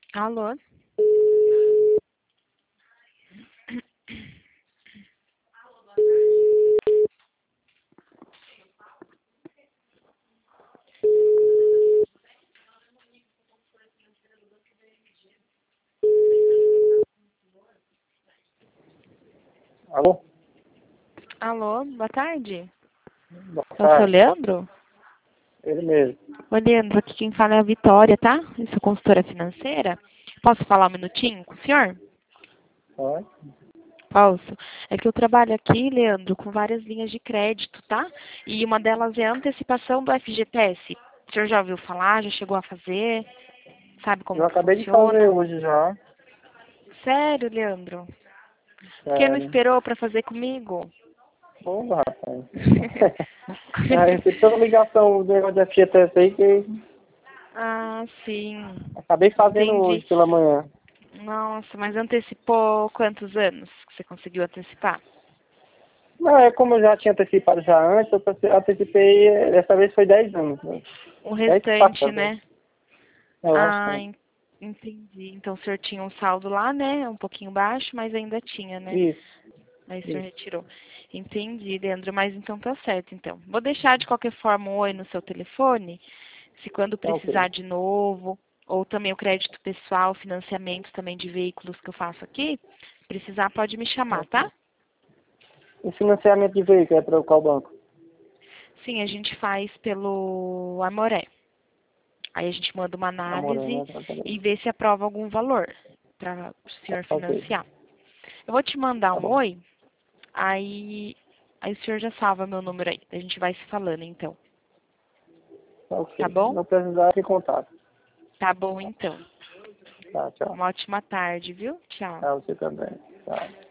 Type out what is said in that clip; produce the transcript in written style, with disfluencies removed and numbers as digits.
Alô? Alô? Alô, boa tarde. Boa É o seu tarde. Leandro? Ele mesmo. Oi, Leandro, aqui quem fala é a Vitória, tá? Eu sou consultora financeira. Posso falar um minutinho com o senhor? Oi? Posso. É que eu trabalho aqui, Leandro, com várias linhas de crédito, tá? E uma delas é a antecipação do FGTS. O senhor já ouviu falar? Já chegou a fazer? Sabe como Eu que acabei de fazer funciona? hoje já. Sério, Leandro? Por que não Sério. esperou para fazer comigo? Pô, rapaz. Eu recebi toda a ligação do negócio da FGTS aí que Ah, sim. acabei fazendo Entendi. hoje pela manhã. Nossa, mas antecipou quantos anos que você conseguiu antecipar? Não, é como eu já tinha antecipado já antes, eu antecipei, dessa vez foi 10 anos. Né? O 10 restante, passadas. né? É o Ah, restante. entendi. Então o senhor tinha um saldo lá, né? Um pouquinho baixo, mas ainda tinha, né? Isso, Aí o senhor isso. retirou. Entendi, Leandro, mas então tá certo, então. Vou deixar de qualquer forma um oi no seu telefone, se quando Tá ok. precisar de novo, ou também o crédito pessoal, financiamentos também de veículos que eu faço aqui, precisar pode me Tá chamar, ok. tá? O financiamento de veículo é para qual banco? Sim, a gente faz pelo Amoré. Aí a gente manda uma Amor, análise né? Trabalhei. e vê se aprova algum valor para o senhor Tá ok. financiar. Eu vou te mandar Tá um bom. oi, aí o senhor já salva meu número aí. A gente vai se falando então. Tá Tá ok. bom? Não precisar de contato. Tá bom então. Tá, tchau. Uma ótima tarde, viu? Tchau. Tá, você também. Tchau.